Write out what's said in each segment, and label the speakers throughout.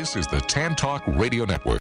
Speaker 1: This is the Tan Talk Radio Network.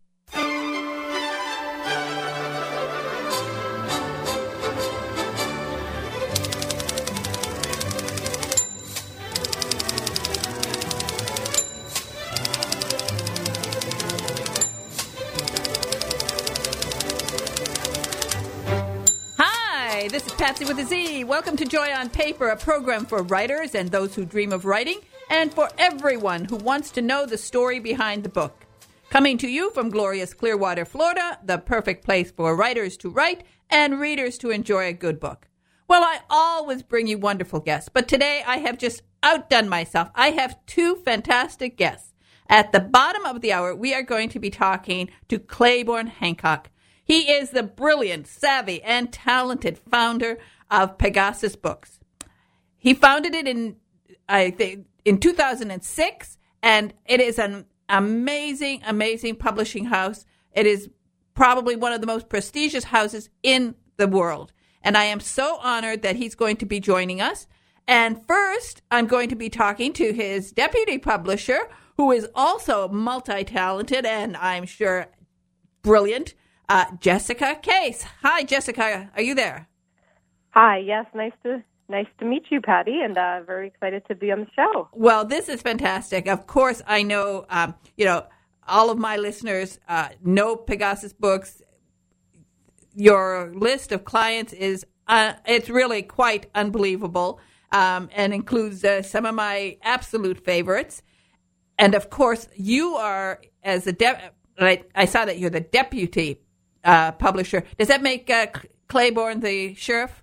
Speaker 2: Hi, this is Patsy with a Z. Welcome to Joy on Paper, a program for writers and those who dream of writing, and for everyone who wants to know the story behind the book. Coming to you from glorious Clearwater, Florida, the perfect place for writers to write and readers to enjoy a good book. Well, I always bring you wonderful guests, but today I have just outdone myself. I have two fantastic guests. At the bottom of the hour, we are going to be talking to Claiborne Hancock. He is the brilliant, savvy, and talented founder of Pegasus Books. He founded it in 2006, and it is an amazing, amazing publishing house. It is probably one of the most prestigious houses in the world. And I am so honored that he's going to be joining us. And first, I'm going to be talking to his deputy publisher, who is also multi-talented and I'm sure brilliant, Jessica Case. Hi, Jessica. Are you there?
Speaker 3: Hi. Yes. Nice to meet you, Patty, and very excited to be on the show.
Speaker 2: Well, this is fantastic. Of course, I know, all of my listeners know Pegasus Books. Your list of clients is, it's really quite unbelievable, and includes some of my absolute favorites. And of course, you are, as I saw that you're the deputy publisher. Does that make Claiborne the sheriff?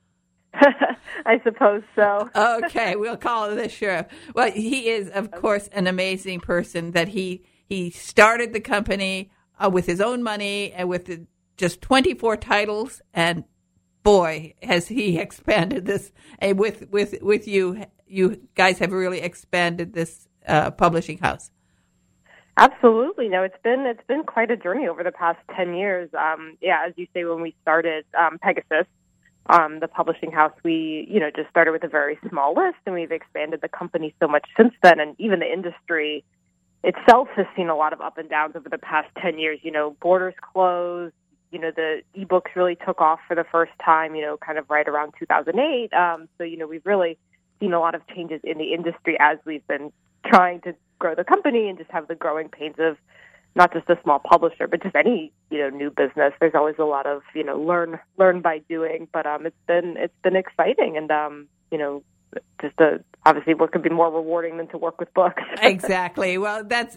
Speaker 3: I suppose so.
Speaker 2: Okay, we'll call him the sheriff. Well, he is, of course, an amazing person. That he started the company with his own money and with just 24 titles, and boy, has he expanded this. And with you guys have really expanded this publishing house.
Speaker 3: Absolutely. No, it's been quite a journey over the past 10 years. As you say, when we started Pegasus, the publishing house, we, just started with a very small list, and we've expanded the company so much since then. And even the industry itself has seen a lot of up and downs over the past 10 years. Borders closed, the ebooks really took off for the first time, kind of right around 2008. So, we've really seen a lot of changes in the industry as we've been trying to grow the company and just have the growing pains of not just a small publisher, but just any, new business. There's always a lot of, learn by doing, but it's been exciting, and obviously what could be more rewarding than to work with books.
Speaker 2: Exactly. Well, that's,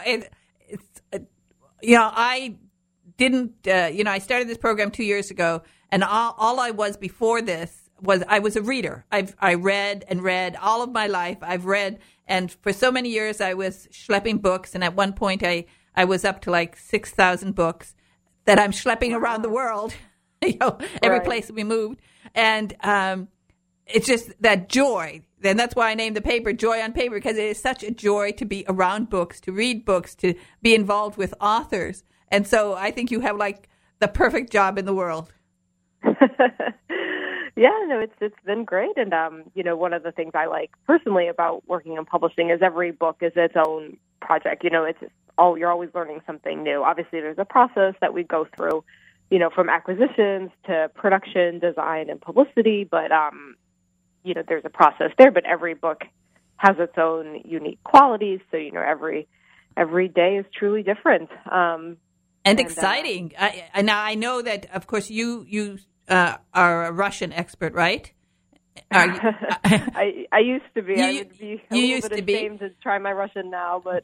Speaker 2: I didn't, I started this program 2 years ago, and all I was before this was I was a reader. I read and read all of my life. I've read, and for so many years I was schlepping books, and at one point I was up to like 6,000 books that I'm schlepping around the world, every place we moved. And it's just that joy. And that's why I named the paper Joy on Paper, because it is such a joy to be around books, to read books, to be involved with authors. And so I think you have like the perfect job in the world.
Speaker 3: Yeah, no, it's been great. And, one of the things I like personally about working in publishing is every book is its own project. It's you're always learning something new. Obviously, there's a process that we go through, from acquisitions to production, design, and publicity. But, there's a process there. But every book has its own unique qualities. So, every day is truly different. And
Speaker 2: exciting. Now, I know that, of course, you are a Russian expert, right?
Speaker 3: I used to be. I would be a little bit ashamed to try my Russian now, but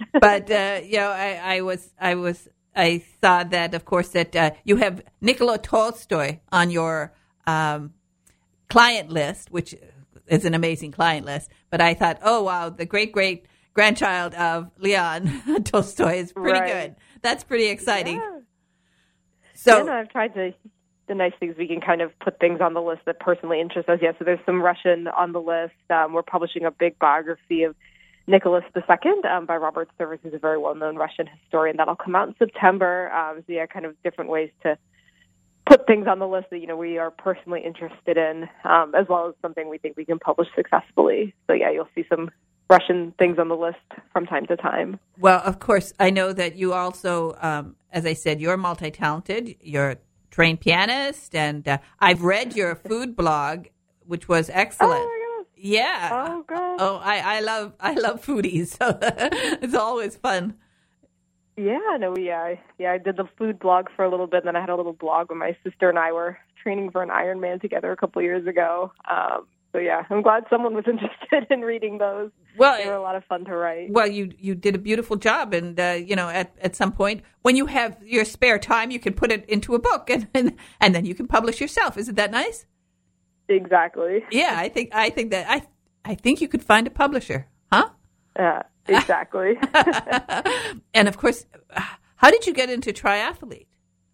Speaker 2: I thought that, of course, that you have Nikola Tolstoy on your client list, which is an amazing client list. But I thought, oh wow, the great grandchild of Leon Tolstoy is pretty good. That's pretty exciting.
Speaker 3: Yeah.
Speaker 2: So
Speaker 3: I've tried to. The nice thing is we can kind of put things on the list that personally interest us. Yeah, so there's some Russian on the list. We're publishing a big biography of Nicholas II by Robert Service, who's a very well-known Russian historian. That'll come out in September. Kind of different ways to put things on the list that, we are personally interested in, as well as something we think we can publish successfully. So, yeah, you'll see some Russian things on the list from time to time.
Speaker 2: Well, of course, I know that you also, as I said, you're multi-talented. You're a trained pianist, and I've read your food blog, which was excellent.
Speaker 3: Oh, my gosh.
Speaker 2: Yeah.
Speaker 3: Oh, God.
Speaker 2: Oh, I love foodies, so it's always fun.
Speaker 3: Yeah, no, I did the food blog for a little bit, and then I had a little blog when my sister and I were training for an Ironman together a couple years ago. So yeah, I'm glad someone was interested in reading those.
Speaker 2: Well,
Speaker 3: they were a lot of fun to write.
Speaker 2: Well, you did a beautiful job, and at some point when you have your spare time, you can put it into a book, and then you can publish yourself. Isn't that nice?
Speaker 3: Exactly.
Speaker 2: Yeah, I think you could find a publisher, huh?
Speaker 3: Exactly.
Speaker 2: And of course, how did you get into triathlete?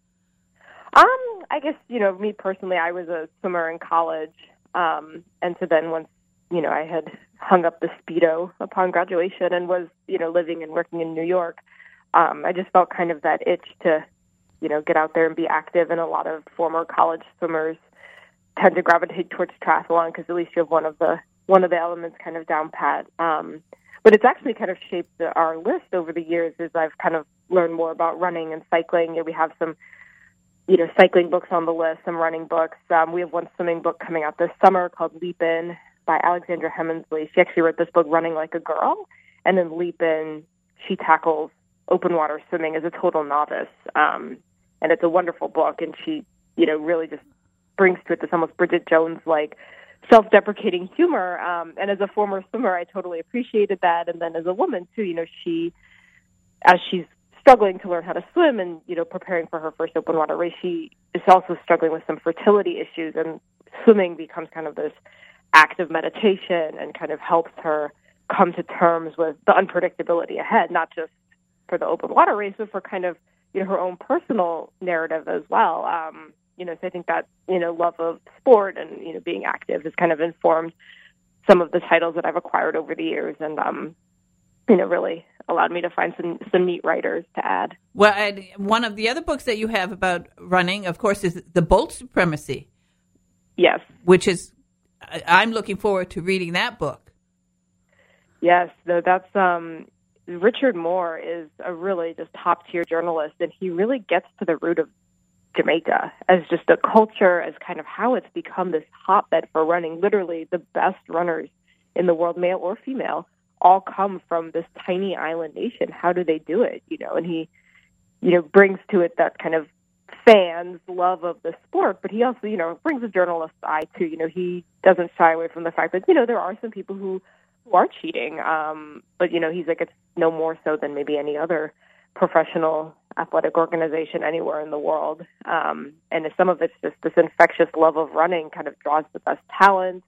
Speaker 3: I guess, me personally, I was a swimmer in college. And so then once, I had hung up the Speedo upon graduation and was, living and working in New York, I just felt kind of that itch to, get out there and be active. And a lot of former college swimmers tend to gravitate towards triathlon because at least you have one of the elements kind of down pat. But it's actually kind of shaped our list over the years as I've kind of learned more about running and cycling. We have some, cycling books on the list, some running books. We have one swimming book coming out this summer called Leap In by Alexandra Hemmensley. She actually wrote this book, Running Like a Girl, and then Leap In, she tackles open water swimming as a total novice. And it's a wonderful book, and she, really just brings to it this almost Bridget Jones-like self-deprecating humor. And as a former swimmer, I totally appreciated that. And then as a woman, too, as she's struggling to learn how to swim and, preparing for her first open water race, she is also struggling with some fertility issues, and swimming becomes kind of this act of meditation and kind of helps her come to terms with the unpredictability ahead, not just for the open water race, but for kind of, her own personal narrative as well. So I think that, love of sport and, being active has kind of informed some of the titles that I've acquired over the years, and, really allowed me to find some neat writers to add.
Speaker 2: Well, and one of the other books that you have about running, of course, is The Bolt Supremacy.
Speaker 3: Yes.
Speaker 2: Which is, I'm looking forward to reading that book.
Speaker 3: Yes, that's, Richard Moore is a really just top-tier journalist, and he really gets to the root of Jamaica as just a culture, as kind of how it's become this hotbed for running. Literally, the best runners in the world, male or female, all come from this tiny island nation. How do they do it? And he, brings to it that kind of fans' love of the sport, but he also, brings a journalist's eye too. He doesn't shy away from the fact that, there are some people who are cheating. But, he's like, it's no more so than maybe any other professional athletic organization anywhere in the world. And some of it's just this infectious love of running kind of draws the best talent.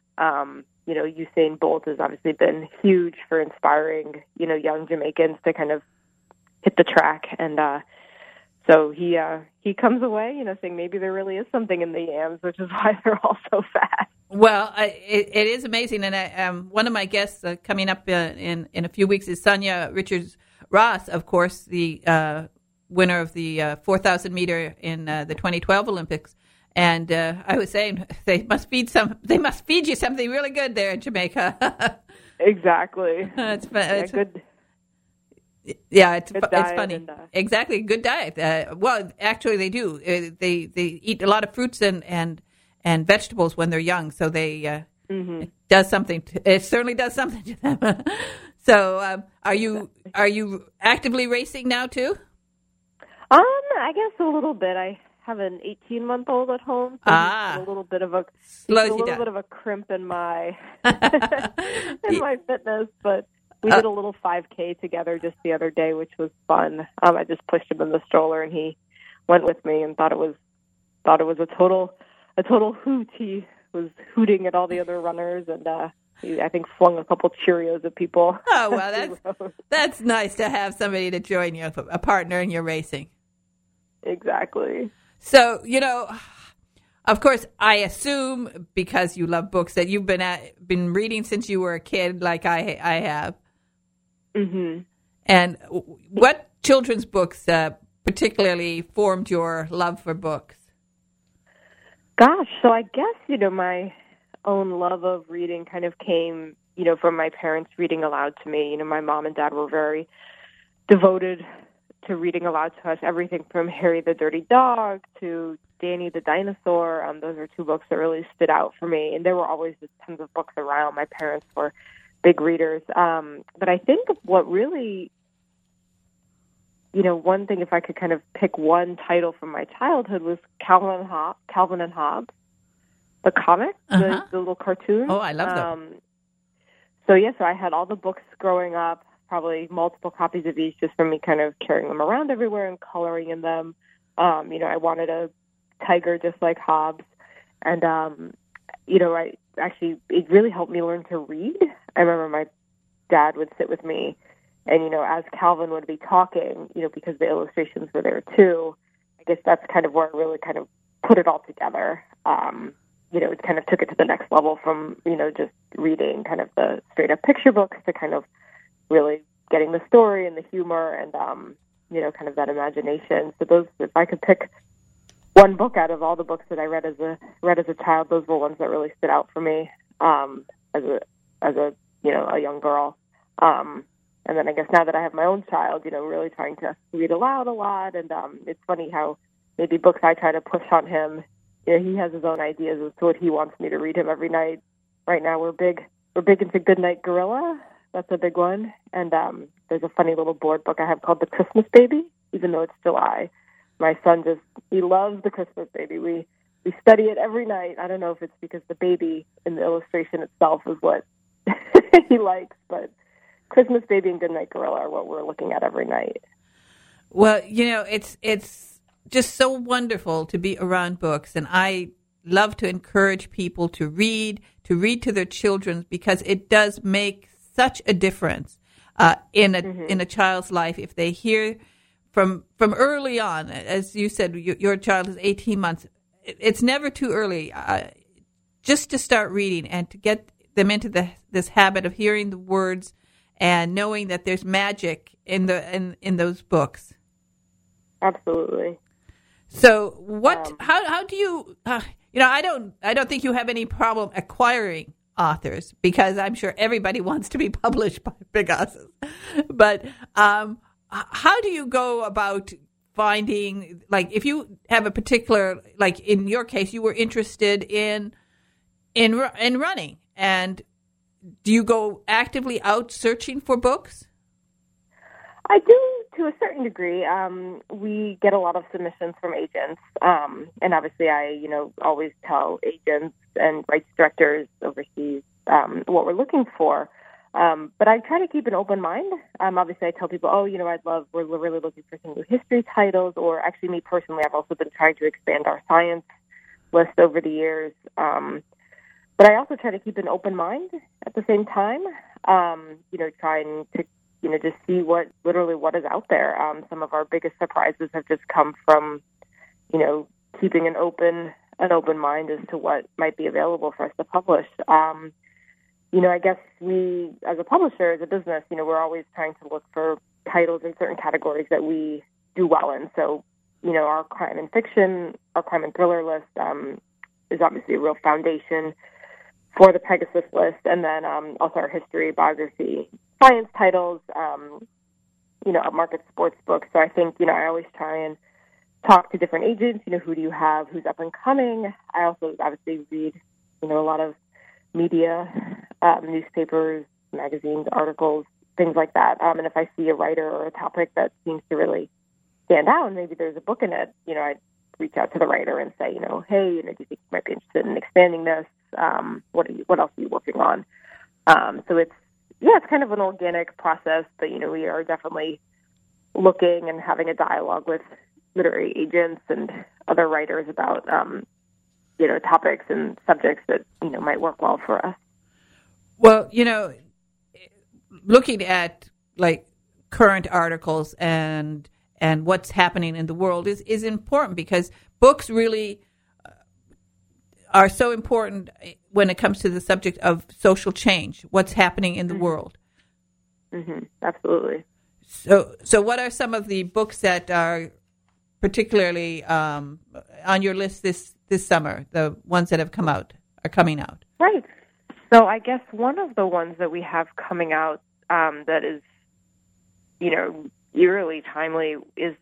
Speaker 3: Usain Bolt has obviously been huge for inspiring, young Jamaicans to kind of hit the track. And so he comes away, saying maybe there really is something in the yams, which is why they're all so fast.
Speaker 2: Well, it is amazing. And one of my guests coming up in a few weeks is Sonia Richards-Ross, of course, the winner of the 4,000 meter in the 2012 Olympics. And I was saying they must feed you something really good there in Jamaica.
Speaker 3: Exactly.
Speaker 2: It's
Speaker 3: good.
Speaker 2: Yeah, it's funny.
Speaker 3: And,
Speaker 2: exactly, good diet. Well, actually, they do. They eat a lot of fruits and vegetables when they're young, so they it does something. It certainly does something to them. So, are you actively racing now too?
Speaker 3: I guess a little bit. I have an 18-month-old at home, so a little bit of a crimp in my in my fitness, but we did a little 5K together just the other day, which was fun. I just pushed him in the stroller, and he went with me, and thought it was a total hoot. He was hooting at all the other runners, and he, I think, flung a couple Cheerios at people.
Speaker 2: Oh, well, that's nice to have somebody to join you, a partner in your racing.
Speaker 3: Exactly.
Speaker 2: So, of course, I assume because you love books that you've been reading since you were a kid, like I have.
Speaker 3: Mm-hmm.
Speaker 2: And what children's books particularly formed your love for books?
Speaker 3: Gosh, so I guess, my own love of reading kind of came, from my parents reading aloud to me. My mom and dad were very devoted to reading aloud to us, everything from Harry the Dirty Dog to Danny the Dinosaur. Those are two books that really stood out for me. And there were always just tons of books around. My parents were big readers. But I think what really, one thing, if I could kind of pick one title from my childhood, was Calvin and Hobbes, the comic, the little cartoon.
Speaker 2: Oh, I love them.
Speaker 3: So I had all the books growing up, probably multiple copies of each, just from me kind of carrying them around everywhere and coloring in them. I wanted a tiger just like Hobbes. And, it really helped me learn to read. I remember my dad would sit with me and, as Calvin would be talking, because the illustrations were there too, I guess that's kind of where I really kind of put it all together. It kind of took it to the next level from, just reading kind of the straight up picture books to kind of really getting the story and the humor and, kind of that imagination. So those, if I could pick one book out of all the books that I read as a child, those were ones that really stood out for me, as a young girl. And then I guess now that I have my own child, really trying to read aloud a lot. And, it's funny how maybe books I try to push on him, he has his own ideas as to what he wants me to read him every night. Right now we're big into Goodnight Gorilla. That's a big one. And there's a funny little board book I have called The Christmas Baby, even though it's July. My son he loves The Christmas Baby. We study it every night. I don't know if it's because the baby in the illustration itself is what he likes, but Christmas Baby and Goodnight Gorilla are what we're looking at every night.
Speaker 2: Well, it's just so wonderful to be around books, and I love to encourage people to read to their children, because it does make such a difference in a child's life if they hear from early on. As you said, your child is 18 months. It's never too early just to start reading and to get them into this habit of hearing the words and knowing that there's magic in those books.
Speaker 3: Absolutely.
Speaker 2: So how do you I don't think you have any problem acquiring authors, because I'm sure everybody wants to be published by Pegasus. But how do you go about finding, like, if you have a particular, like in your case, you were interested in running, and do you go actively out searching for books?
Speaker 3: I do, to a certain degree. We get a lot of submissions from agents, and obviously I, always tell agents and rights directors overseas what we're looking for. But I try to keep an open mind. Obviously, I tell people, we're really looking for some new history titles, or actually me personally, I've also been trying to expand our science list over the years. But I also try to keep an open mind at the same time, trying to, just see what is out there. Some of our biggest surprises have just come from, keeping an open mind as to what might be available for us to publish. I guess we, as a publisher, as a business, we're always trying to look for titles in certain categories that we do well in. So, our crime and fiction, our crime and thriller list is obviously a real foundation for the Pegasus list. And then also our history, biography, science titles, upmarket sports books. So I think, I always try and talk to different agents, who do you have, who's up and coming. I also obviously read, a lot of media, newspapers, magazines, articles, things like that. And if I see a writer or a topic that seems to really stand out, and maybe there's a book in it, I'd reach out to the writer and say, hey, do you think you might be interested in expanding this? What else are you working on? So it's kind of an organic process, but, we are definitely looking and having a dialogue with literary agents and other writers about, topics and subjects that, might work well for us.
Speaker 2: Well, looking at like current articles and what's happening in the world is important, because books really are so important when it comes to the subject of social change, what's happening in the world.
Speaker 3: Mm-hmm. Absolutely.
Speaker 2: So what are some of the books that are particularly on your list this summer, the ones that are coming out?
Speaker 3: Right. So I guess one of the ones that we have coming out that is, eerily timely is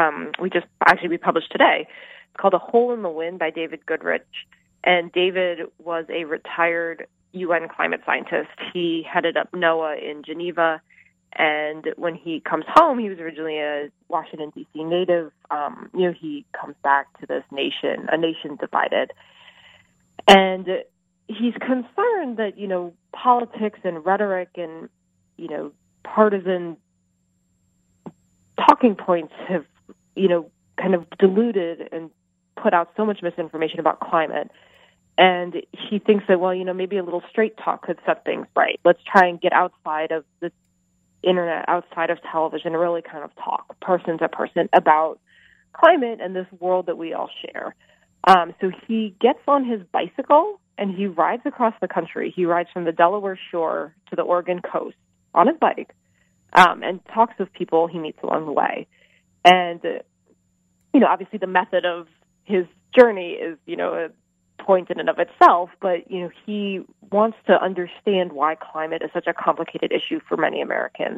Speaker 3: we published today. It's called A Hole in the Wind by David Goodrich. And David was a retired UN climate scientist. He headed up NOAA in Geneva. And when he comes home, he was originally a Washington, D.C. native. He comes back to this nation, a nation divided. And he's concerned that, politics and rhetoric and, partisan talking points have, kind of diluted and put out so much misinformation about climate. And he thinks that, maybe a little straight talk could set things right. Let's try and get outside of the internet, outside of television, and really kind of talk person to person about climate and this world that we all share. So he gets on his bicycle and he rides across the country. He rides from the Delaware shore to the Oregon coast on his bike and talks with people he meets along the way. And, obviously the method of his journey is, a point in and of itself, but, he wants to understand why climate is such a complicated issue for many Americans.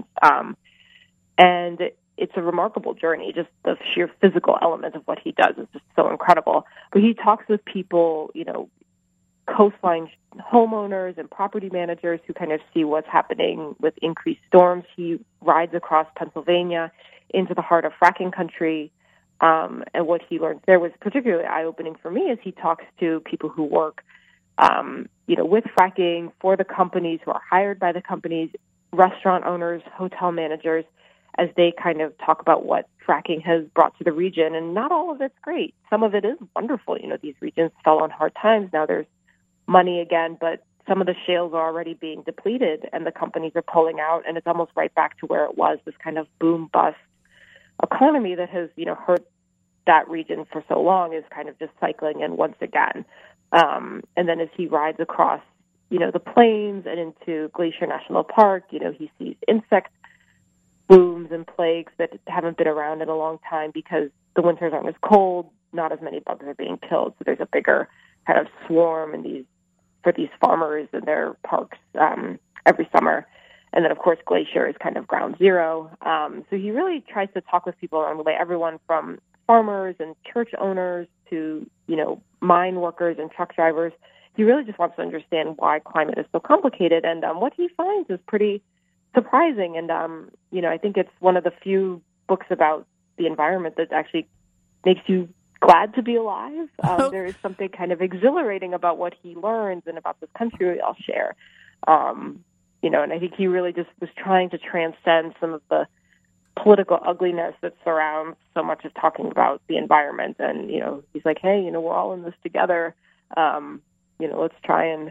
Speaker 3: And it's a remarkable journey. Just the sheer physical element of what he does is just so incredible. But he talks with people, coastline homeowners and property managers who kind of see what's happening with increased storms. He rides across Pennsylvania into the heart of fracking country. And what he learned there was particularly eye-opening for me as he talks to people who work, with fracking for the companies, who are hired by the companies, restaurant owners, hotel managers, as they kind of talk about what fracking has brought to the region. And not all of it's great. Some of it is wonderful. These regions fell on hard times. Now there's money again, but some of the shales are already being depleted and the companies are pulling out, and it's almost right back to where it was, this kind of boom-bust economy that has, hurt that region for so long is kind of just cycling in once again. And then as he rides across, the plains and into Glacier National Park, he sees insect blooms and plagues that haven't been around in a long time because the winters aren't as cold, not as many bugs are being killed, so there's a bigger kind of swarm for these farmers in their parks every summer. And then, of course, Glacier is kind of ground zero. So he really tries to talk with people along the way, everyone from farmers and church owners to, mine workers and truck drivers. He really just wants to understand why climate is so complicated. And what he finds is pretty surprising. And, I think it's one of the few books about the environment that actually makes you glad to be alive. There is something kind of exhilarating about what he learns and about this country we all share. And I think he really just was trying to transcend some of the political ugliness that surrounds so much of talking about the environment. And, he's like, hey, we're all in this together. Let's try and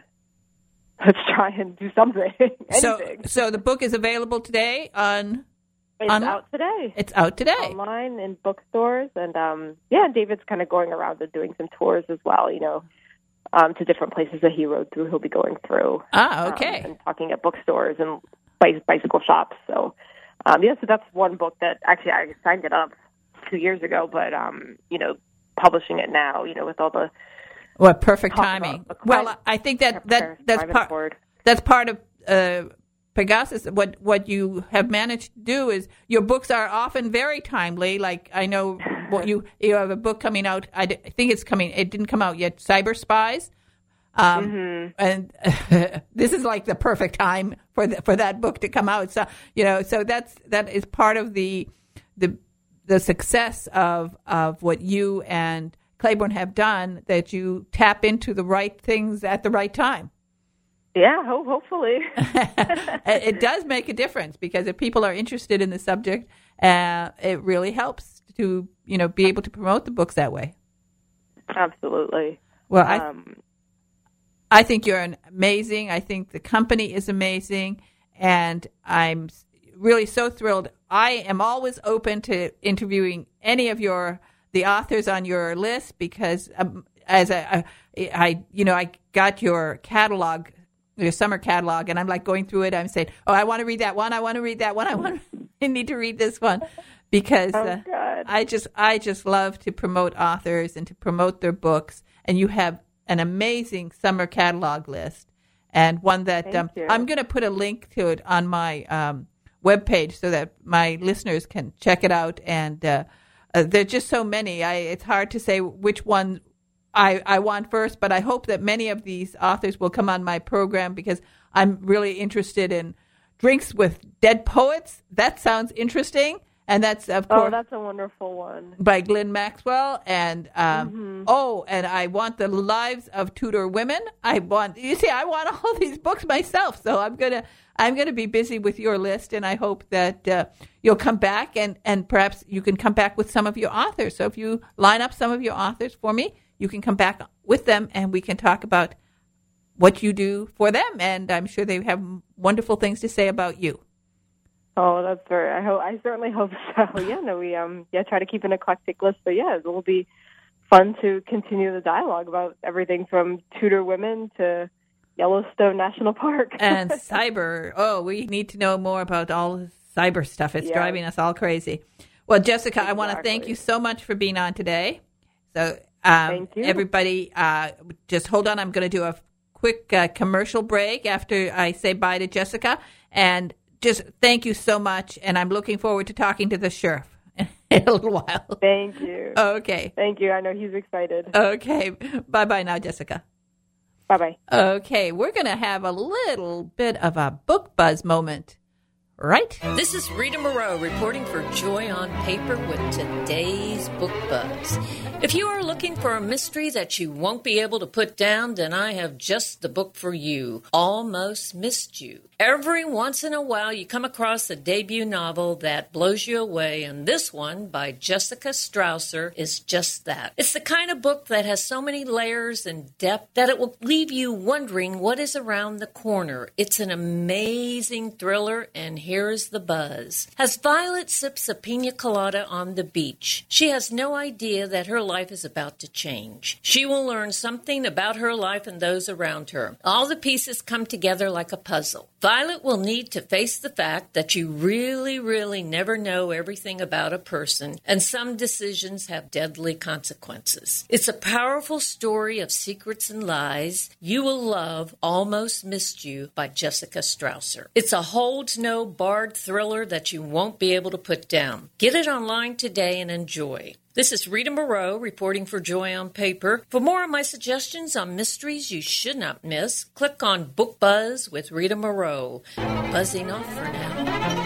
Speaker 3: do something.
Speaker 2: So the book is available today
Speaker 3: It's out today.
Speaker 2: It's out today.
Speaker 3: Online in bookstores. And, David's kind of going around and doing some tours as well, to different places that he rode through. He'll be going through.
Speaker 2: Okay.
Speaker 3: And talking at bookstores and bicycle shops. So, so that's one book that actually I signed it up 2 years ago, but, publishing it now, with all the...
Speaker 2: What perfect timing. Well, I think that's part of Pegasus. What you have managed to do is your books are often very timely. Like I know you have a book coming out. I think it's coming. It didn't come out yet. Cyber Spies. And this is like the perfect time for that book to come out. So so that is part of the success of what you and Claiborne have done, that you tap into the right things at the right time.
Speaker 3: Yeah, hopefully.
Speaker 2: It does make a difference because if people are interested in the subject, it really helps to be able to promote the books that way.
Speaker 3: Absolutely.
Speaker 2: Well, I think you're amazing. I think the company is amazing, and I'm really so thrilled. I am always open to interviewing any of the authors on your list because as I got your catalog, your summer catalog, and I'm like going through it. I'm saying, I want to read that one. I want to read that one. I need to read this one because I just love to promote authors and to promote their books. And you have an amazing summer catalog list. and one that
Speaker 3: you.
Speaker 2: I'm going to put a link to it on my webpage so that my listeners can check it out. And there's just so many. It's hard to say which one I want first, but I hope that many of these authors will come on my program because I'm really interested in Drinks with Dead Poets. That sounds interesting. And that's, of course,
Speaker 3: that's a wonderful one
Speaker 2: by Glenn Maxwell. And and I want The Lives of Tudor Women. I want all these books myself. So I'm gonna be busy with your list, and I hope that you'll come back and perhaps you can come back with some of your authors. So if you line up some of your authors for me, you can come back with them, and we can talk about what you do for them. And I'm sure they have wonderful things to say about you.
Speaker 3: Oh, that's very. I certainly hope so. Yeah, no, we try to keep an eclectic list. So yeah, it will be fun to continue the dialogue about everything from Tudor women to Yellowstone National Park
Speaker 2: and cyber. Oh, we need to know more about all the cyber stuff. It's driving us all crazy. Well, Jessica, I want to thank you so much for being on today. So,
Speaker 3: thank you,
Speaker 2: everybody. Just hold on. I'm going to do a quick commercial break after I say bye to Jessica, and just thank you so much, and I'm looking forward to talking to the sheriff in a little while.
Speaker 3: Thank you.
Speaker 2: Okay.
Speaker 3: Thank you. I know he's excited.
Speaker 2: Okay. Bye-bye now, Jessica.
Speaker 3: Bye-bye.
Speaker 2: Okay. We're going to have a little bit of a book buzz moment, right?
Speaker 4: This is Rita Moreau reporting for Joy on Paper with today's Book Buzz. If you are looking for a mystery that you won't be able to put down, then I have just the book for you, Almost Missed You. Every once in a while, you come across a debut novel that blows you away, and this one by Jessica Strausser is just that. It's the kind of book that has so many layers and depth that it will leave you wondering what is around the corner. It's an amazing thriller, and here's the buzz. As Violet sips a pina colada on the beach, she has no idea that her life is about to change. She will learn something about her life and those around her. All the pieces come together like a puzzle. Violet will need to face the fact that you really, really never know everything about a person, and some decisions have deadly consequences. It's a powerful story of secrets and lies. You will love Almost Missed You by Jessica Strausser. It's a hold-no-barred thriller that you won't be able to put down. Get it online today and enjoy. This is Rita Moreau reporting for Joy on Paper. For more of my suggestions on mysteries you should not miss, click on Book Buzz with Rita Moreau. Buzzing off for now.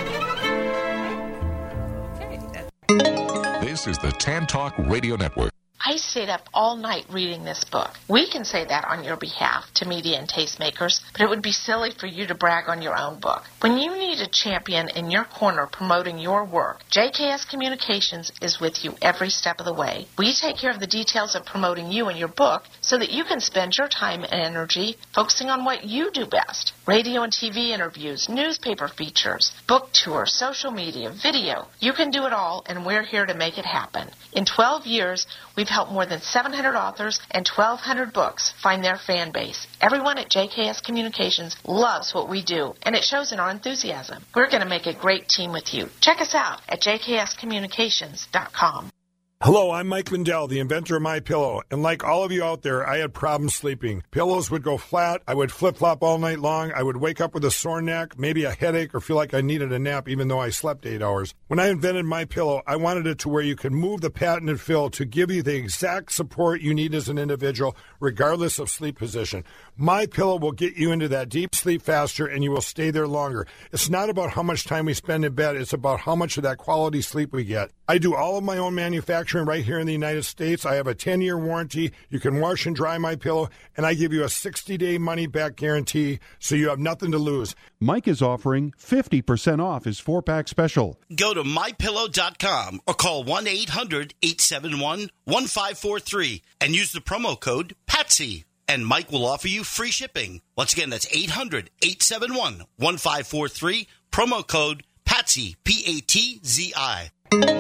Speaker 1: This is the Tan Talk Radio Network.
Speaker 5: I stayed up all night reading this book. We can say that on your behalf to media and tastemakers, but it would be silly for you to brag on your own book. When you need a champion in your corner promoting your work, JKS Communications is with you every step of the way. We take care of the details of promoting you and your book so that you can spend your time and energy focusing on what you do best. Radio and TV interviews, newspaper features, book tours, social media, video. You can do it all, and we're here to make it happen. In 12 years, we've helped more than 700 authors and 1,200 books find their fan base. Everyone at JKS Communications loves what we do, and it shows in our enthusiasm. We're going to make a great team with you. Check us out at jkscommunications.com.
Speaker 6: Hello, I'm Mike Lindell, the inventor of MyPillow, and like all of you out there, I had problems sleeping. Pillows would go flat, I would flip-flop all night long, I would wake up with a sore neck, maybe a headache, or feel like I needed a nap even though I slept 8 hours. When I invented MyPillow, I wanted it to where you could move the patented fill to give you the exact support you need as an individual, regardless of sleep position. MyPillow will get you into that deep sleep faster, and you will stay there longer. It's not about how much time we spend in bed, it's about how much of that quality sleep we get. I do all of my own manufacturing right here in the United States. I have a 10-year warranty. You can wash and dry MyPillow, and I give you a 60-day money-back guarantee, so you have nothing to lose.
Speaker 7: Mike is offering 50% off his 4-pack special.
Speaker 8: Go to MyPillow.com or call 1-800-871-1543 and use the promo code PATSY, and Mike will offer you free shipping. Once again, that's 800-871-1543, promo code PATSY, P-A-T-Z-I.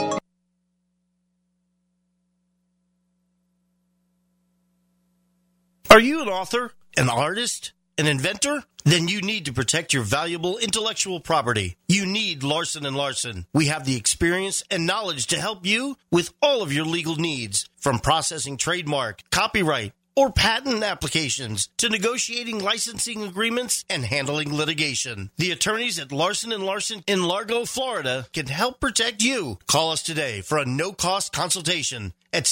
Speaker 8: Are you an author, an artist, an inventor? Then you need to protect your valuable intellectual property. You need Larson & Larson. We have the experience and knowledge to help you with all of your legal needs, from processing trademark, copyright, or patent applications to negotiating licensing agreements and handling litigation. The attorneys at Larson & Larson in Largo, Florida can help protect you. Call us today for a no-cost consultation at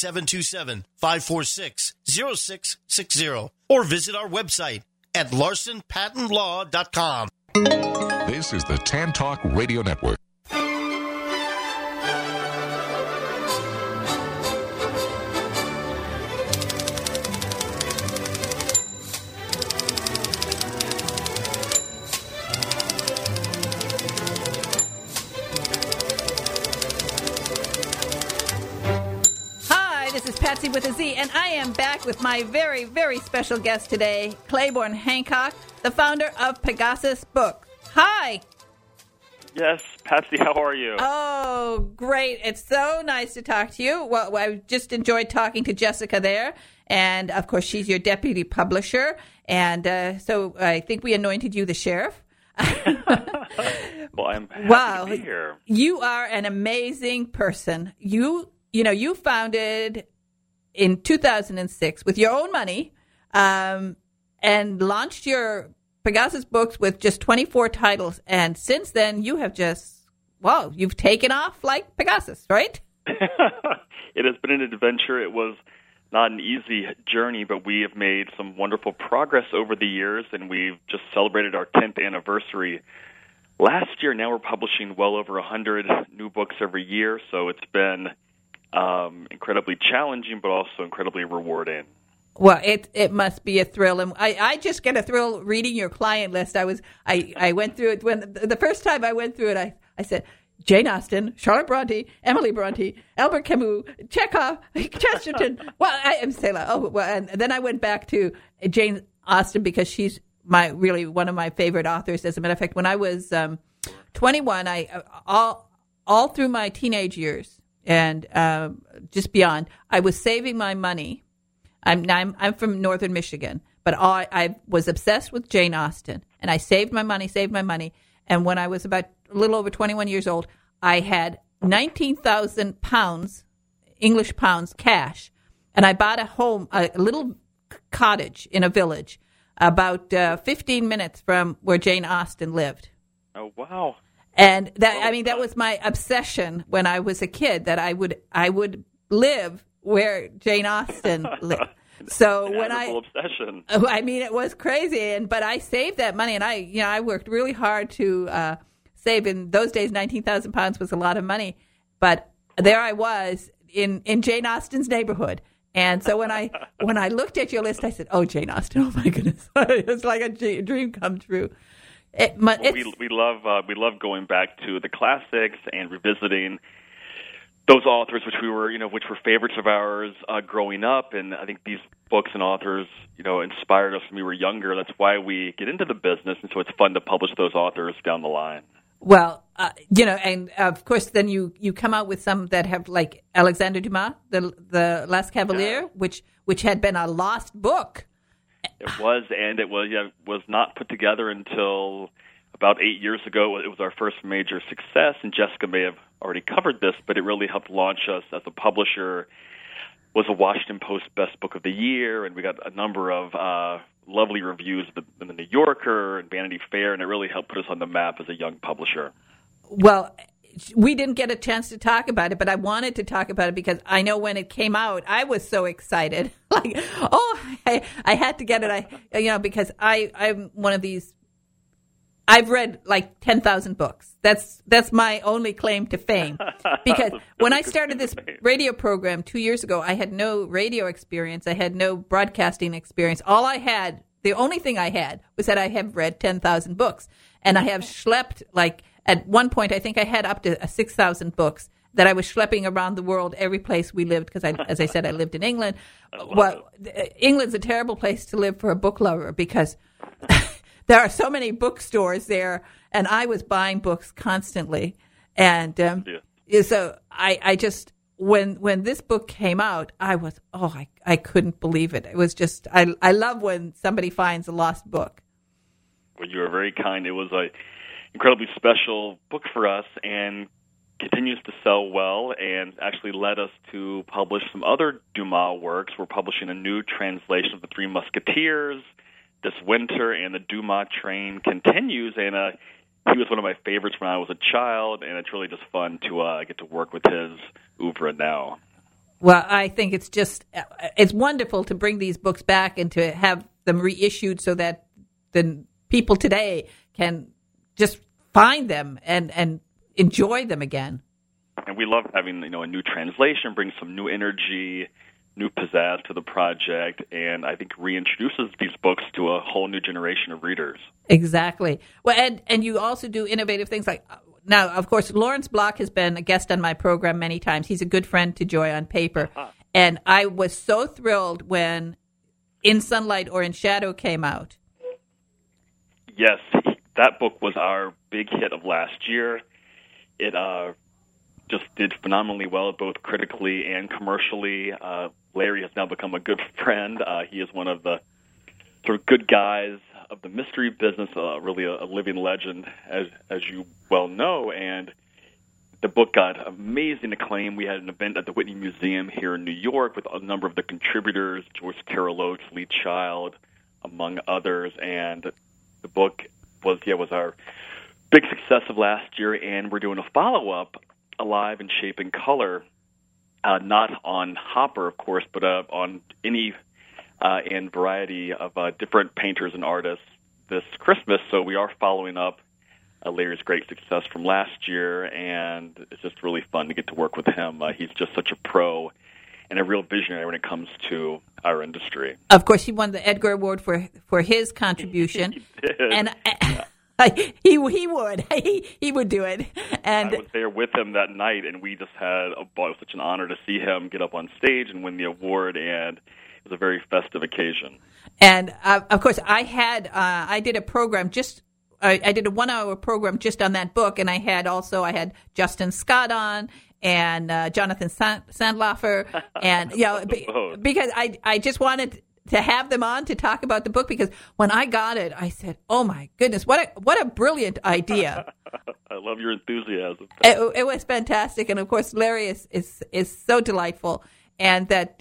Speaker 8: 727-546-0660 or visit our website at larsonpatentlaw.com.
Speaker 1: This is the Tan Talk Radio Network.
Speaker 2: This is Patsy with a Z, and I am back with my very, very special guest today, Claiborne Hancock, the founder of Pegasus Books. Hi.
Speaker 9: Yes, Patsy, how are you?
Speaker 2: Oh, great. It's so nice to talk to you. Well, I just enjoyed talking to Jessica there, and, of course, she's your deputy publisher, and so I think we anointed you the sheriff.
Speaker 9: Well, I'm happy to be here.
Speaker 2: You are an amazing person. You founded in 2006 with your own money and launched your Pegasus Books with just 24 titles. And since then, you have you've taken off like Pegasus, right?
Speaker 9: It has been an adventure. It was not an easy journey, but we have made some wonderful progress over the years, and we've just celebrated our 10th anniversary last year. Now we're publishing well over 100 new books every year, so it's been incredibly challenging, but also incredibly rewarding.
Speaker 2: Well, it must be a thrill, and I just get a thrill reading your client list. I went through it when the first time I went through it. I said Jane Austen, Charlotte Bronte, Emily Bronte, Albert Camus, Chekhov, Chesterton. Well, I am Selah. Oh, well, and then I went back to Jane Austen because she's really one of my favorite authors. As a matter of fact, when I was 21, all through my teenage years. And just beyond, I was saving my money. I'm from northern Michigan, but I was obsessed with Jane Austen, and I saved my money. And when I was about a little over 21 years old, I had 19,000 pounds, English pounds, cash, and I bought a little cottage in a village about 15 minutes from where Jane Austen lived.
Speaker 9: Oh, wow.
Speaker 2: And that was my obsession when I was a kid, that I would live where Jane Austen lived. So
Speaker 9: obsession.
Speaker 2: It was crazy, but I saved that money, and I worked really hard to save. In those days, 19,000 pounds was a lot of money, but there I was in Jane Austen's neighborhood. And so when I looked at your list, I said, "Oh, Jane Austen! Oh my goodness, it's like a dream come true."
Speaker 9: We love going back to the classics and revisiting those authors which were favorites of ours growing up, and I think these books and authors inspired us when we were younger. That's why we get into the business, and so it's fun to publish those authors down the line.
Speaker 2: Well, and of course, then you come out with some that have, like Alexander Dumas, the Last Cavalier, which had been a lost book.
Speaker 9: It was not put together until about 8 years ago. It was our first major success, and Jessica may have already covered this, but it really helped launch us as a publisher. Was a Washington Post Best Book of the Year, and we got a number of lovely reviews in the New Yorker and Vanity Fair, and it really helped put us on the map as a young publisher.
Speaker 2: Well, we didn't get a chance to talk about it, but I wanted to talk about it because I know when it came out, I was so excited. I had to get it. Because I'm one of these. I've read like 10,000 books. That's my only claim to fame. Because when I started this radio program 2 years ago, I had no radio experience. I had no broadcasting experience. The only thing I had was that I have read 10,000 books, and I have schlepped at one point, I think I had up to 6,000 books that I was schlepping around the world, every place we lived, because, as I said, I lived in England. Well, England's a terrible place to live for a book lover because there are so many bookstores there, and I was buying books constantly. And so I just, when this book came out, I couldn't believe it. It was just, I love when somebody finds a lost book.
Speaker 9: Well, you were very kind. It was a incredibly special book for us, and continues to sell well and actually led us to publish some other Dumas works. We're publishing a new translation of The Three Musketeers this winter, and the Dumas train continues. And he was one of my favorites when I was a child, and it's really just fun to get to work with his oeuvre now.
Speaker 2: Well, I think it's wonderful to bring these books back and to have them reissued so that the people today can just find them and enjoy them again.
Speaker 9: And we love having, a new translation, brings some new energy, new pizzazz to the project, and I think reintroduces these books to a whole new generation of readers.
Speaker 2: Exactly. Well, and you also do innovative things like, now, of course, Lawrence Block has been a guest on my program many times. He's a good friend to Joy on Paper. Uh-huh. And I was so thrilled when In Sunlight or in Shadow came out.
Speaker 9: Yes, that book was our big hit of last year. It just did phenomenally well, both critically and commercially. Larry has now become a good friend. He is one of the sort of good guys of the mystery business, really a living legend, as you well know. And the book got amazing acclaim. We had an event at the Whitney Museum here in New York with a number of the contributors, George Carol Oates, Lee Child, among others. And the book was our big success of last year, and we're doing a follow-up, Alive in Shape and Color, not on Hopper, of course, but on any and variety of different painters and artists this Christmas. So we are following up Larry's great success from last year, and it's just really fun to get to work with him. He's just such a pro and a real visionary when it comes to our industry.
Speaker 2: Of course, he won the Edgar Award for his contribution.
Speaker 9: He did.
Speaker 2: And he would do it. And
Speaker 9: I was there with him that night, and we just had it was such an honor to see him get up on stage and win the award, and it was a very festive occasion.
Speaker 2: And of course, I did a program I did a 1-hour program just on that book, and I had Justin Scott on and Jonathan Sandloffer, and because I just wanted to have them on to talk about the book, because when I got it, I said, "Oh my goodness, what a brilliant idea!"
Speaker 9: I love your enthusiasm.
Speaker 2: It was fantastic, and of course, Larry is so delightful, and that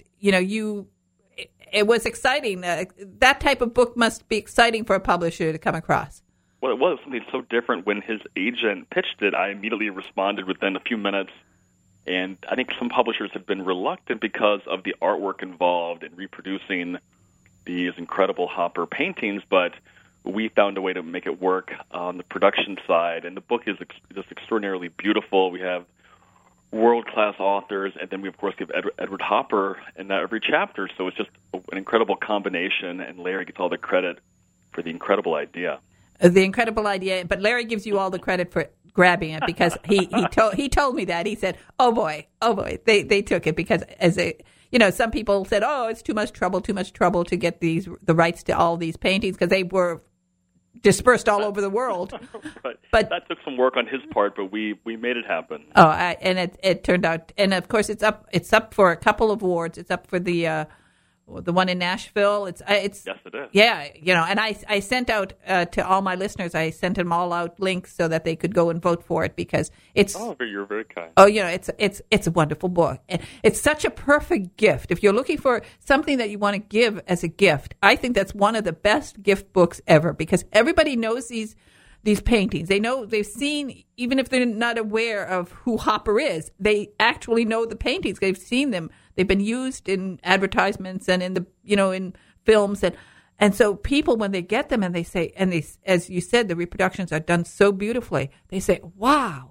Speaker 2: it was exciting. That type of book must be exciting for a publisher to come across.
Speaker 9: Well, it was something so different. When his agent pitched it, I immediately responded within a few minutes. And I think some publishers have been reluctant because of the artwork involved in reproducing these incredible Hopper paintings. But we found a way to make it work on the production side. And the book is just extraordinarily beautiful. We have world-class authors, and then we, of course, give Edward Hopper in every chapter. So it's just an incredible combination, and Larry gets all the credit for the incredible idea.
Speaker 2: The incredible idea, but Larry gives you all the credit for grabbing it, because he told me that. He said, "Oh boy, they took it," because some people said, "Oh, it's too much trouble to get the rights to all these paintings," because they were dispersed all over the world.
Speaker 9: Right. But that took some work on his part, but we made it happen.
Speaker 2: Oh, and it turned out, and of course it's up for a couple of awards. It's up for the one in Nashville. It's
Speaker 9: yes, it is.
Speaker 2: Yeah, and I sent out to all my listeners. I sent them all out links so that they could go and vote for it, because it's.
Speaker 9: Oh, you're very kind.
Speaker 2: Oh, it's a wonderful book. It's such a perfect gift. If you're looking for something that you want to give as a gift, I think that's one of the best gift books ever, because everybody knows these paintings. They've seen, even if they're not aware of who Hopper is, they actually know the paintings. They've seen them. They've been used in advertisements and in films, and so people, when they get them and they say, as you said, the reproductions are done so beautifully, they say, "Wow,"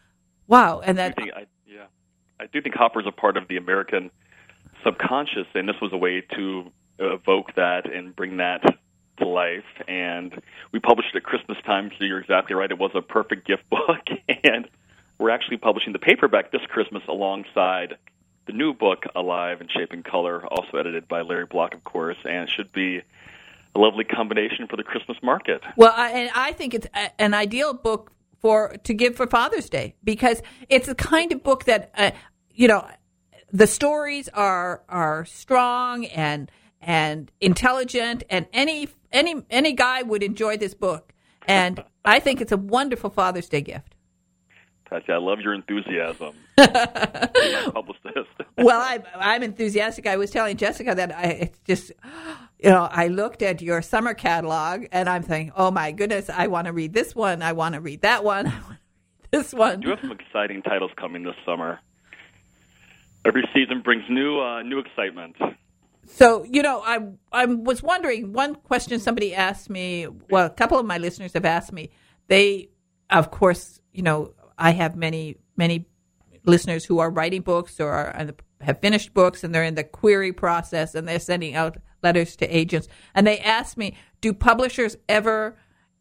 Speaker 2: and that.
Speaker 9: I do think Hopper's a part of the American subconscious, and this was a way to evoke that and bring that to life. And we published it at Christmas time, so you're exactly right. It was a perfect gift book, and we're actually publishing the paperback this Christmas alongside the new book, Alive in Shape and Color, also edited by Larry Block, of course, and it should be a lovely combination for the Christmas market.
Speaker 2: Well, I think it's an ideal book to give for Father's Day, because it's the kind of book that the stories are strong and intelligent, and any guy would enjoy this book. And I think it's a wonderful Father's Day gift.
Speaker 9: Patsy. I love your enthusiasm. You're my publicist.
Speaker 2: Well, I'm enthusiastic. I was telling Jessica that it's just, I looked at your summer catalog and I'm thinking, oh my goodness, I want to read this one. I want to read that one. I want to read this one.
Speaker 9: You have some exciting titles coming this summer. Every season brings new excitement.
Speaker 2: So, I was wondering, one question somebody asked me, well, a couple of my listeners have asked me, they, of course, I have many listeners who are writing books or have finished books and they're in the query process and they're sending out letters to agents. And they asked me, do publishers ever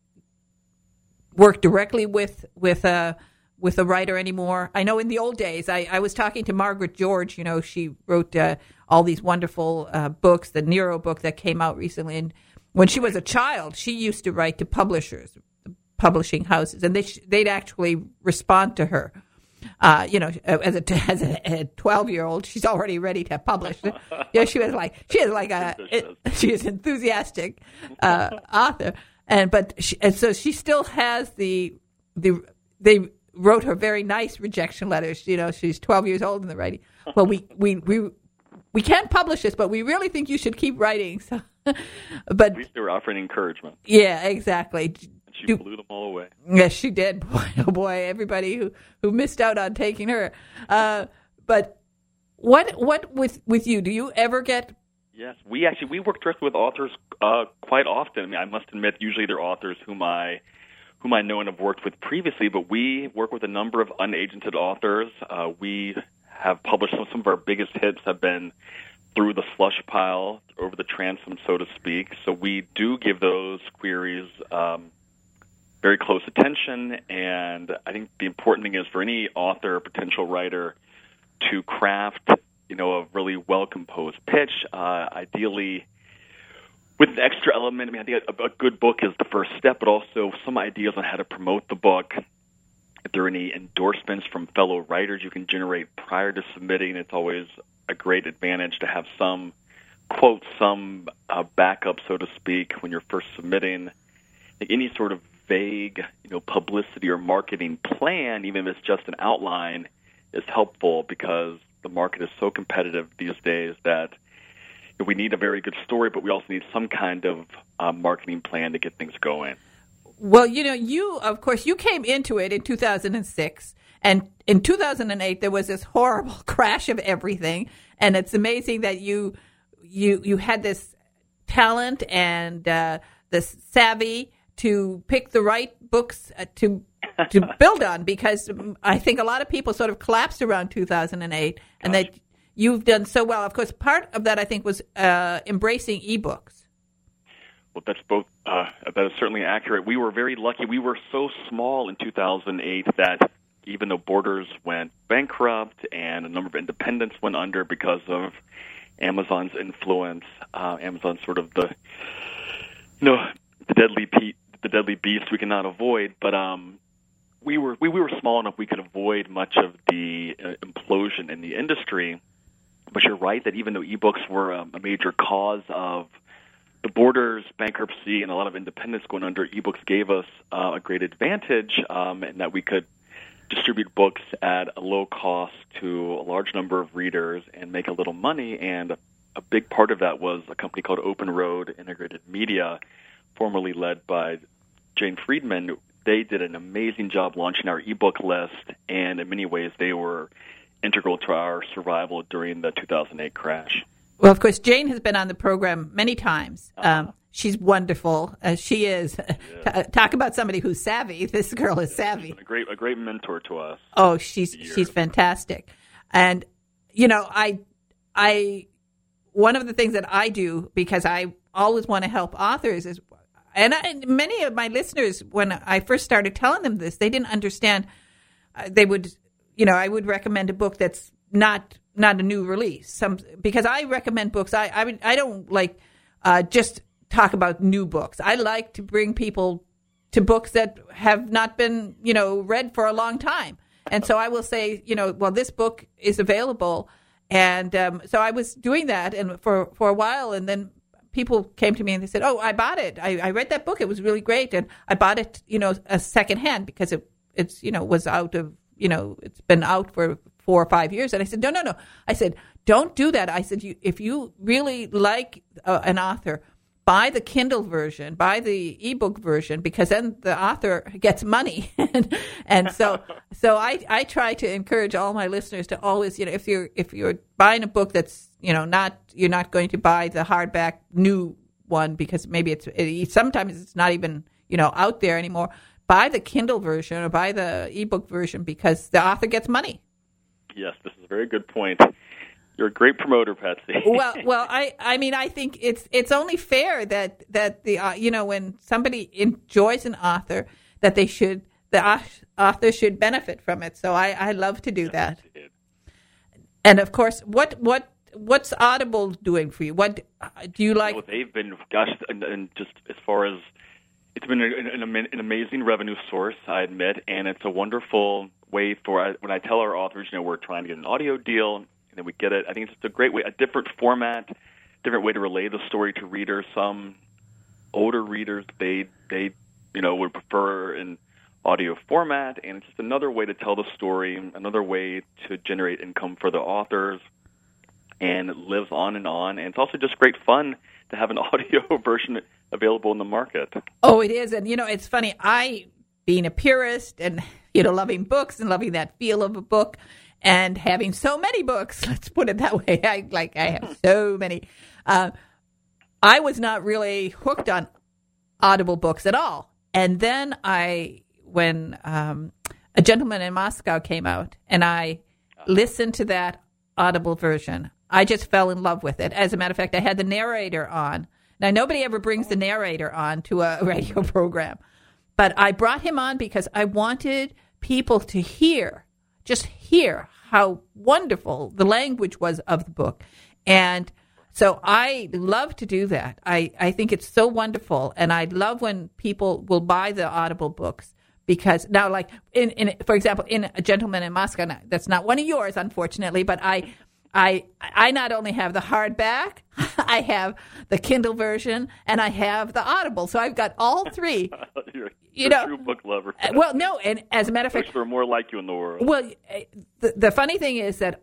Speaker 2: work directly with a writer anymore? I know in the old days, I was talking to Margaret George, she wrote all these wonderful books, the Nero book that came out recently. And when she was a child, she used to write to publishers, publishing houses, and they'd actually respond to her. As a 12-year-old, she's already ready to publish. She is enthusiastic author, so she still has they wrote her very nice rejection letters. She's 12 years old and they're writing. Well, we can't publish this, but we really think you should keep writing. So, but
Speaker 9: at least they were offering encouragement.
Speaker 2: Yeah, exactly.
Speaker 9: She blew them all away.
Speaker 2: Yes, she did. Boy, oh boy, everybody who missed out on taking her. But what with you? Do you ever get?
Speaker 9: Yes, we work directly with authors quite often. I mean, I must admit, usually they're authors whom I know and have worked with previously, but we work with a number of unagented authors. We have published some of our biggest hits have been through the slush pile, over the transom, so to speak. So we do give those queries very close attention, and I think the important thing is for any author or potential writer to craft, a really well-composed pitch, ideally with an extra element. I mean, I think a good book is the first step, but also some ideas on how to promote the book. If there are any endorsements from fellow writers you can generate prior to submitting, it's always a great advantage to have some quote, some backup, so to speak, when you're first submitting. Any sort of vague, publicity or marketing plan, even if it's just an outline, is helpful because the market is so competitive these days that we need a very good story, but we also need some kind of marketing plan to get things going.
Speaker 2: Well, of course, you came into it in 2006, and in 2008 there was this horrible crash of everything, and it's amazing that you had this talent and this savvy to pick the right books to build on, because I think a lot of people sort of collapsed around 2008, and that you've done so well. Of course, part of that, I think, was embracing ebooks.
Speaker 9: Well, that's both. That is certainly accurate. We were very lucky. We were so small in 2008 that even though Borders went bankrupt and a number of independents went under because of Amazon's influence, Amazon's sort of the deadly beast we cannot avoid. But we were small enough we could avoid much of the implosion in the industry. But you're right that even though ebooks were a major cause of the Borders bankruptcy and a lot of independents going under, ebooks gave us a great advantage in that we could distribute books at a low cost to a large number of readers and make a little money. And a big part of that was a company called Open Road Integrated Media, formerly led by Jane Friedman. They did an amazing job launching our ebook list, and in many ways they were integral to our survival during the 2008 crash.
Speaker 2: Well, of course, Jane has been on the program many times. She's wonderful. She is. Yeah. Talk about somebody who's savvy. This girl is savvy.
Speaker 9: A great mentor to us.
Speaker 2: Oh, she's fantastic. And I one of the things that I do, because I always want to help authors, is, and many of my listeners, when I first started telling them this, they didn't understand. They would, I would recommend a book that's not a new release. Because I recommend books. I don't like just talk about new books. I like to bring people to books that have not been, read for a long time. And so I will say, well, this book is available. And so I was doing that and for a while, and then people came to me and they said, oh, I bought it. I read that book. It was really great. And I bought it, a secondhand because it's was out of it's been out for 4 or 5 years. And I said, no. I said, don't do that. I said, if you really like an author, buy the Kindle version, buy the ebook version, because then the author gets money. and so I try to encourage all my listeners to always, if you're buying a book that's, you're not going to buy the hardback new one, because maybe sometimes it's not even, out there anymore. Buy the Kindle version or buy the ebook version, because the author gets money.
Speaker 9: Yes, this is a very good point. You're a great promoter, Patsy.
Speaker 2: Well, I think it's only fair that the when somebody enjoys an author, that the author should benefit from it. So I love to do that. And of course, what's Audible doing for you? What do you like?
Speaker 9: Well, they've been, and just as far as it's been an amazing revenue source, I admit, and it's a wonderful way for when I tell our authors, we're trying to get an audio deal, and then we get it. I think it's just a great way, a different format, different way to relay the story to readers. Some older readers, they would prefer an audio format, and it's just another way to tell the story, another way to generate income for the authors, and it lives on, and it's also just great fun to have an audio version available in the market.
Speaker 2: Oh, it is, and it's funny. Being a purist and loving books and loving that feel of a book, and having so many books, let's put it that way. I have so many. I was not really hooked on Audible books at all, and then when A Gentleman in Moscow came out, and I listened to that Audible version, I just fell in love with it. As a matter of fact, I had the narrator on. Now, nobody ever brings the narrator on to a radio program, but I brought him on because I wanted people to hear how wonderful the language was of the book. And so I love to do that. I think it's so wonderful, and I love when people will buy the Audible books, because now, like, for example, in A Gentleman in Moscow, now, that's not one of yours, unfortunately, but I not only have the hardback, I have the Kindle version, and I have the Audible. So I've got all three.
Speaker 9: You're a true book lover.
Speaker 2: Well, no, and as a matter of fact,
Speaker 9: there are more like you in the world.
Speaker 2: Well, the funny thing is that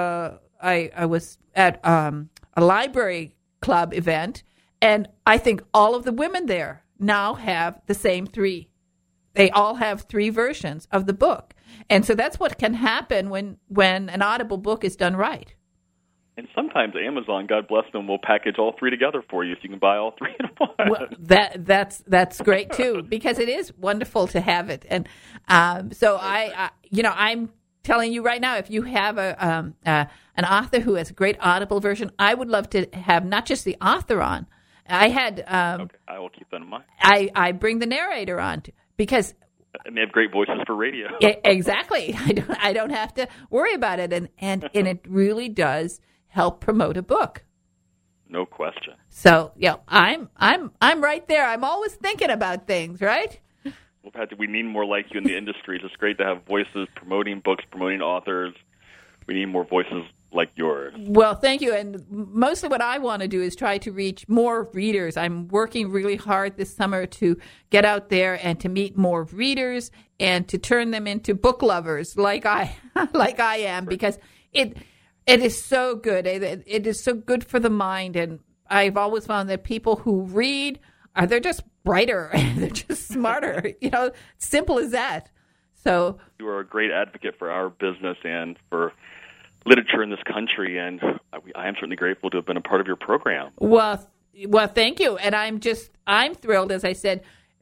Speaker 2: I was at a library club event, and I think all of the women there now have the same three. They all have 3 versions of the book. And so that's what can happen when an Audible book is done right.
Speaker 9: And sometimes Amazon, God bless them, will package all 3 together for you, so you can buy all 3 in one.
Speaker 2: Well, that's great too, because it is wonderful to have it. And so I'm telling you right now, if you have an author who has a great Audible version, I would love to have not just the author on. I had
Speaker 9: okay, I will keep that in mind.
Speaker 2: I bring the narrator on because.
Speaker 9: And they have great voices for radio.
Speaker 2: Exactly. I don't have to worry about it, and it really does help promote a book.
Speaker 9: No question.
Speaker 2: So I'm right there. I'm always thinking about things, right?
Speaker 9: Well, Patrick, we need more like you in the industry. It's just great to have voices promoting books, promoting authors. We need more voices like yours.
Speaker 2: Well, thank you. And mostly what I want to do is try to reach more readers. I'm working really hard this summer to get out there and to meet more readers and to turn them into book lovers like I am, because it is so good. It is so good for the mind. And I've always found that people who read, they're just brighter. They're just smarter. Simple as that. So
Speaker 9: you are a great advocate for our business and for literature in this country, and I am certainly grateful to have been a part of your program.
Speaker 2: Well, thank you, and I'm thrilled. As I said,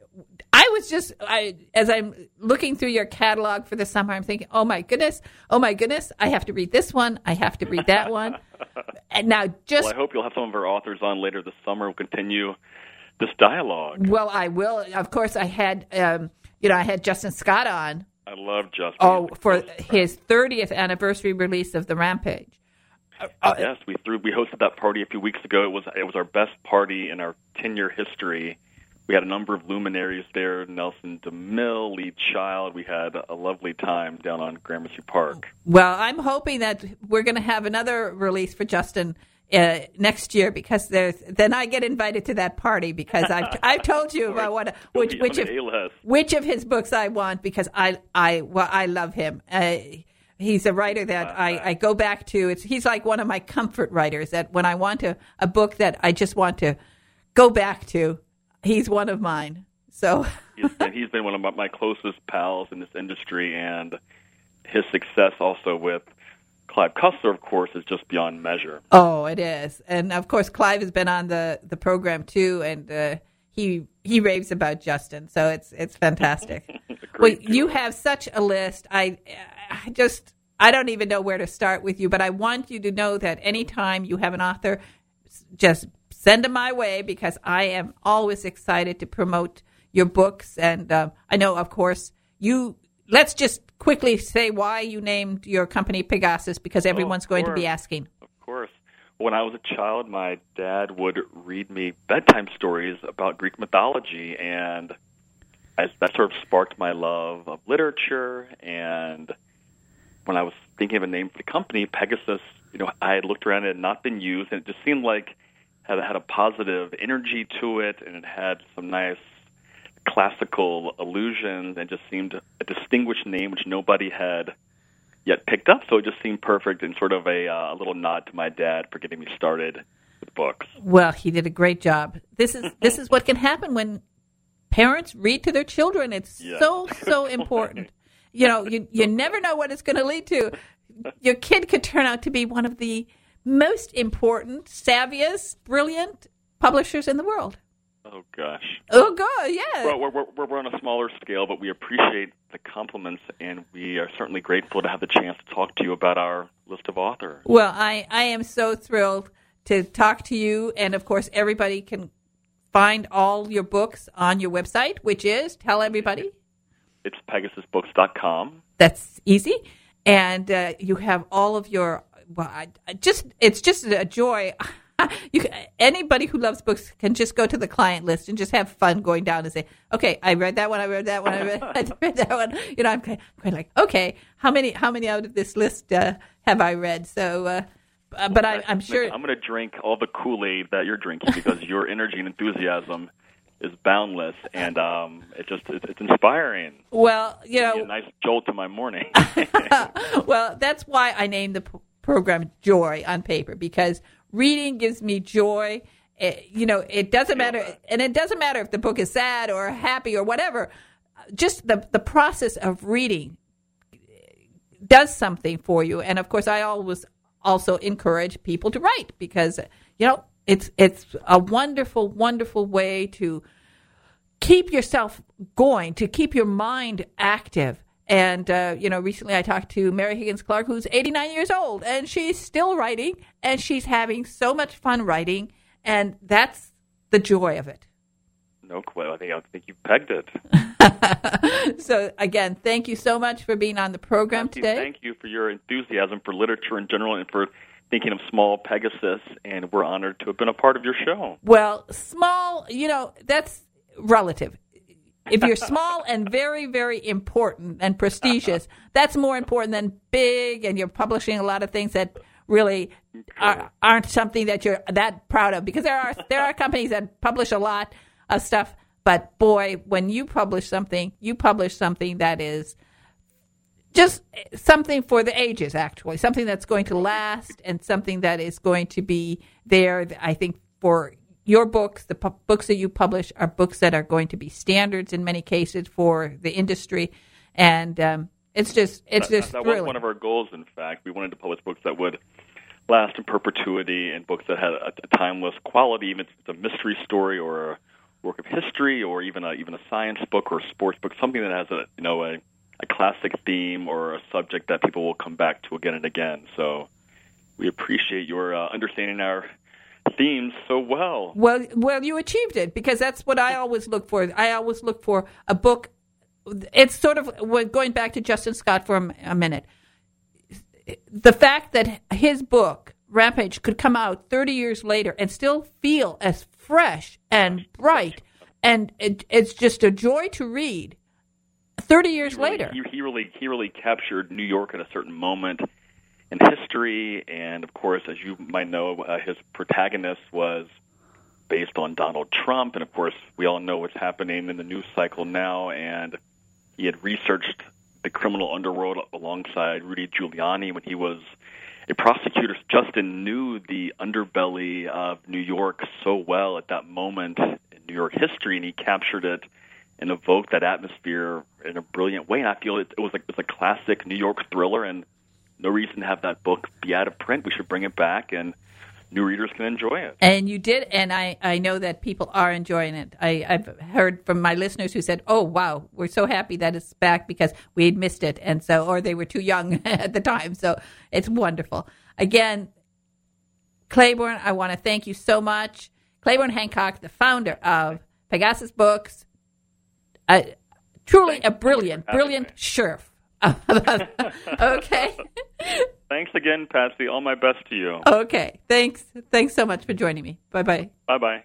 Speaker 2: as I'm looking through your catalog for the summer, I'm thinking, oh my goodness, I have to read this one, I have to read that one, and now
Speaker 9: well, I hope you'll have some of our authors on later this summer. We'll continue this dialogue.
Speaker 2: Well, I will. Of course, I had I had Justin Scott on.
Speaker 9: I love Justin.
Speaker 2: Oh, for his 30th anniversary release of The Rampage.
Speaker 9: Yes, we hosted that party a few weeks ago. It was our best party in our 10-year history. We had a number of luminaries there: Nelson DeMille, Lee Child. We had a lovely time down on Gramercy Park.
Speaker 2: Well, I'm hoping that we're going to have another release for Justin next year, because then I get invited to that party, because I've told you about which of his books I want, because I love him. He's a writer that I go back to. He's like one of my comfort writers, that when I want a book that I just want to go back to, he's one of mine. So
Speaker 9: he's been one of my closest pals in this industry, and his success also with Clive Cussler, of course, is just beyond measure.
Speaker 2: Oh, it is. And, of course, Clive has been on the program, too, and he raves about Justin, so it's fantastic. Well, you have such a list. I don't even know where to start with you, but I want you to know that anytime you have an author, just send them my way, because I am always excited to promote your books. And I know, of course, let's just quickly say why you named your company Pegasus, because everyone's going to be asking.
Speaker 9: Of course. When I was a child, my dad would read me bedtime stories about Greek mythology, and that sort of sparked my love of literature. And when I was thinking of a name for the company, Pegasus, I had looked around, it had not been used, and it just seemed like it had a positive energy to it, and it had some nice classical allusions, and just seemed a distinguished name which nobody had yet picked up. So it just seemed perfect, and sort of a little nod to my dad for getting me started with books.
Speaker 2: Well, he did a great job. This is what can happen when parents read to their children. It's so important. You never know what it's going to lead to. Your kid could turn out to be one of the most important, savviest, brilliant publishers in the world.
Speaker 9: Oh, gosh.
Speaker 2: Oh, God, yeah.
Speaker 9: Well, we're on a smaller scale, but we appreciate the compliments, and we are certainly grateful to have the chance to talk to you about our list of authors.
Speaker 2: Well, I am so thrilled to talk to you, and, of course, everybody can find all your books on your website, which is, tell everybody.
Speaker 9: It's PegasusBooks.com.
Speaker 2: That's easy. And you have all of your, it's just a joy. Anybody who loves books can just go to the client list and just have fun going down and say, okay, I read that one, I read that one, I read that one. I'm kind of like, okay, how many out of this list have I read? So, but I'm sure.
Speaker 9: I'm going to drink all the Kool-Aid that you're drinking, because your energy and enthusiasm is boundless, and it's inspiring.
Speaker 2: Well,
Speaker 9: a nice jolt to my morning.
Speaker 2: Well, that's why I named the program Joy on Paper, because reading gives me joy. It doesn't matter, and it doesn't matter if the book is sad or happy or whatever. Just the process of reading does something for you. And of course, I always also encourage people to write, because it's a wonderful, wonderful way to keep yourself going, to keep your mind active. And, recently I talked to Mary Higgins Clark, who's 89 years old, and she's still writing, and she's having so much fun writing, and that's the joy of it.
Speaker 9: No, I think you pegged it.
Speaker 2: So, again, thank you so much for being on the program today.
Speaker 9: Thank you for your enthusiasm for literature in general, and for thinking of small Pegasus, and we're honored to have been a part of your show.
Speaker 2: Well, small, that's relative. If you're small and very, very important and prestigious, that's more important than big, and you're publishing a lot of things that really aren't something that you're that proud of. Because there are companies that publish a lot of stuff, but boy, when you publish something that is just something for the ages, actually, something that's going to last, and something that is going to be there, I think, for your books. The books that you publish are books that are going to be standards in many cases for the industry, and it's just
Speaker 9: that
Speaker 2: thrilling.
Speaker 9: was one of our goals. In fact, we wanted to publish books that would last in perpetuity, and books that had a timeless quality, even if it's a mystery story or a work of history, or even a science book or a sports book, something that has a classic theme or a subject that people will come back to again and again. So we appreciate your understanding our themes so well.
Speaker 2: Well, you achieved it, because that's what I always look for. I always look for a book. It's sort of going back to Justin Scott for a minute. The fact that his book, Rampage, could come out 30 years later and still feel as fresh and bright, and it's just a joy to read 30 years later.
Speaker 9: He really captured New York at a certain moment, in history. And, of course, as you might know, his protagonist was based on Donald Trump. And, of course, we all know what's happening in the news cycle now. And he had researched the criminal underworld alongside Rudy Giuliani when he was a prosecutor. Justin knew the underbelly of New York so well at that moment in New York history, and he captured it and evoked that atmosphere in a brilliant way. And I feel it was a classic New York thriller, and no reason to have that book be out of print. We should bring it back, and new readers can enjoy it.
Speaker 2: And you did, and I know that people are enjoying it. I've heard from my listeners who said, oh, wow, we're so happy that it's back because we had missed it, and so, or they were too young at the time. So it's wonderful. Again, Claiborne, I want to thank you so much. Claiborne Hancock, the founder of Pegasus Books, truly a brilliant sheriff. Okay.
Speaker 9: Thanks again, Patsy. All my best to you.
Speaker 2: Okay. Thanks so much for joining me. Bye-bye.
Speaker 9: Bye-bye.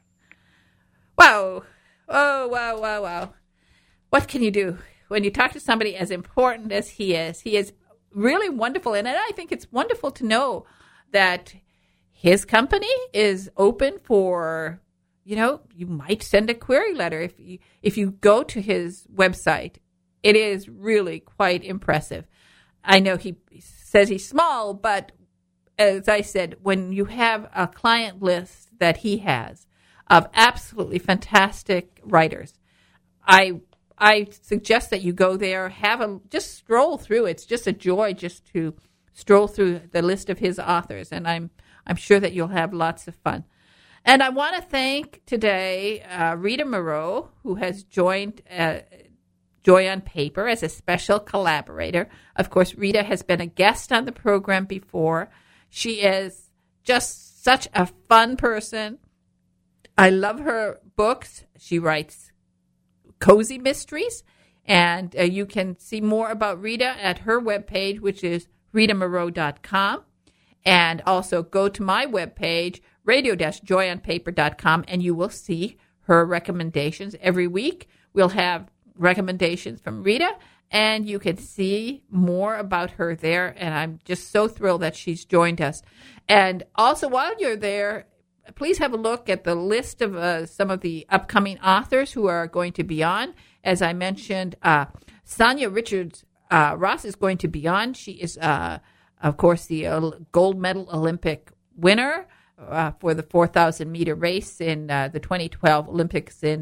Speaker 2: Wow. Oh, wow. What can you do when you talk to somebody as important as he is? He is really wonderful. And I think it's wonderful to know that his company is open for, you might send a query letter. If you go to his website, it is really quite impressive. I know he says he's small, but as I said, when you have a client list that he has of absolutely fantastic writers, I suggest that you go there, just stroll through. It's just a joy just to stroll through the list of his authors, and I'm sure that you'll have lots of fun. And I want to thank today Rita Moreau, who has joined Joy on Paper as a special collaborator. Of course, Rita has been a guest on the program before. She is just such a fun person. I love her books. She writes cozy mysteries, and you can see more about Rita at her webpage, which is ritamoreau.com. And also go to my webpage, radio-joyonpaper.com, and you will see her recommendations. Every week we'll have recommendations from Rita, and you can see more about her there. And I'm just so thrilled that she's joined us. And also, while you're there, please have a look at the list of some of the upcoming authors who are going to be on. As I mentioned, Sonia Richards Ross is going to be on. She is, of course, the gold medal Olympic winner for the 4,000 meter race in the 2012 Olympics in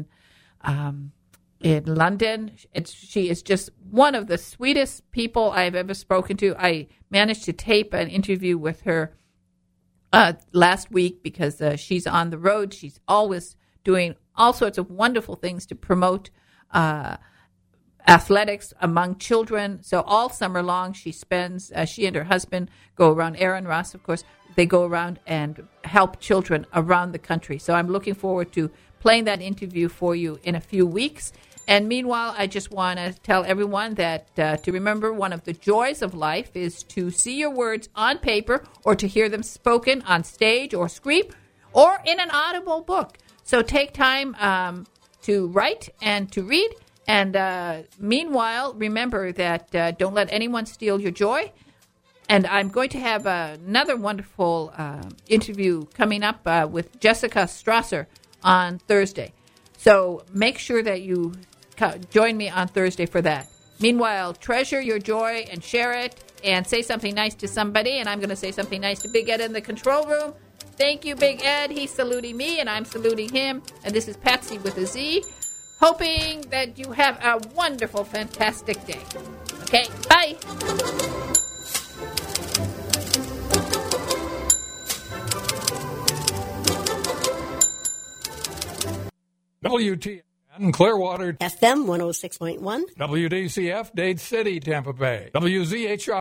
Speaker 2: London. She is just one of the sweetest people I've ever spoken to. I managed to tape an interview with her last week because she's on the road. She's always doing all sorts of wonderful things to promote athletics among children. So all summer long, she and her husband go around, Aaron Ross, of course, they go around and help children around the country. So I'm looking forward to playing that interview for you in a few weeks. And meanwhile, I just want to tell everyone that to remember one of the joys of life is to see your words on paper or to hear them spoken on stage or screen or in an audible book. So take time to write and to read. And meanwhile, remember that don't let anyone steal your joy. And I'm going to have another wonderful interview coming up with Jessica Strasser on Thursday. So make sure that you join me on Thursday for that. Meanwhile, treasure your joy and share it and say something nice to somebody. And I'm going to say something nice to Big Ed in the control room. Thank you, Big Ed. He's saluting me and I'm saluting him. And this is Patsy with a Z, hoping that you have a wonderful, fantastic day. Okay, bye.
Speaker 10: WTN Clearwater
Speaker 11: FM 106.1
Speaker 10: WDCF Dade City, Tampa Bay WZHR